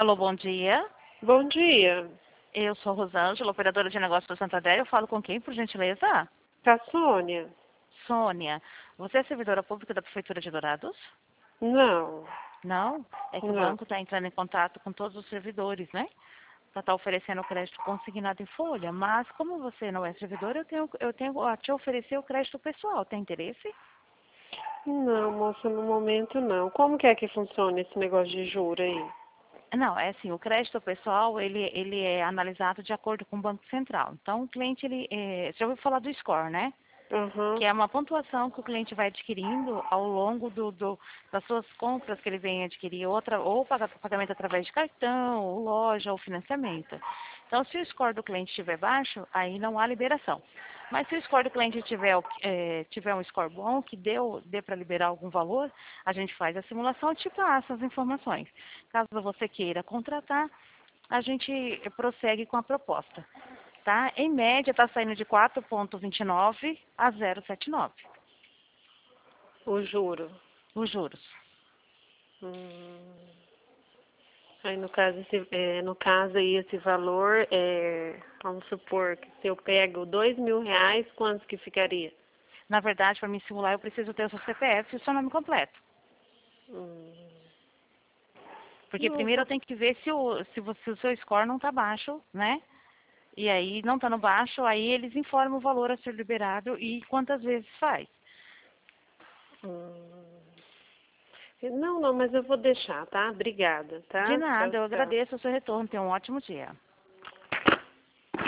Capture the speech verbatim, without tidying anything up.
Alô, bom dia. Bom dia. Eu sou Rosângela, operadora de negócios do Santander. Eu falo com quem, por gentileza? Tá, Sônia? Sônia. Você é servidora pública da Prefeitura de Dourados? Não, Não? É que o não. banco está entrando em contato com todos os servidores, né? Para estar oferecendo o crédito consignado em folha. Mas como você não é servidor, eu tenho, eu tenho a te oferecer o crédito pessoal. Tem interesse? Não, moça, no momento não. Como que é que funciona esse negócio de juro aí? Não, é assim, o crédito pessoal, ele, ele é analisado de acordo com o Banco Central. Então, o cliente, ele, é, você já ouviu falar do score, né? Aham. Que é uma pontuação que o cliente vai adquirindo ao longo do, do- das suas compras que ele vem adquirir, outra, ou paga- pagamento através de cartão, ou loja, ou financiamento. Então, se o score do cliente estiver baixo, aí não há liberação. Mas se o score do cliente tiver, o- eh, tiver um score bom, que deu, dê para liberar algum valor, a gente faz a simulação e te passa as informações. Caso você queira contratar, a gente prossegue com a proposta. Tá? Em média, está saindo de quatro vírgula vinte e nove a zero vírgula setenta e nove, O juro. os juros. Hum. Aí no caso, esse, é, no caso aí esse valor é, vamos supor que se eu pego dois mil reais, quanto que ficaria? Na verdade, para me simular, eu preciso ter o seu C P F e o seu nome completo. Hum. Porque Não, primeiro eu vou- tenho que ver se o, se você, o seu score não está baixo, né? E aí, não estando baixo, aí eles informam o valor a ser liberado e quantas vezes faz. hum. Não, não, mas eu vou deixar, tá? Obrigada, De tá? Tchau, nada, eu tchau. agradeço o seu retorno. Tenha um ótimo dia.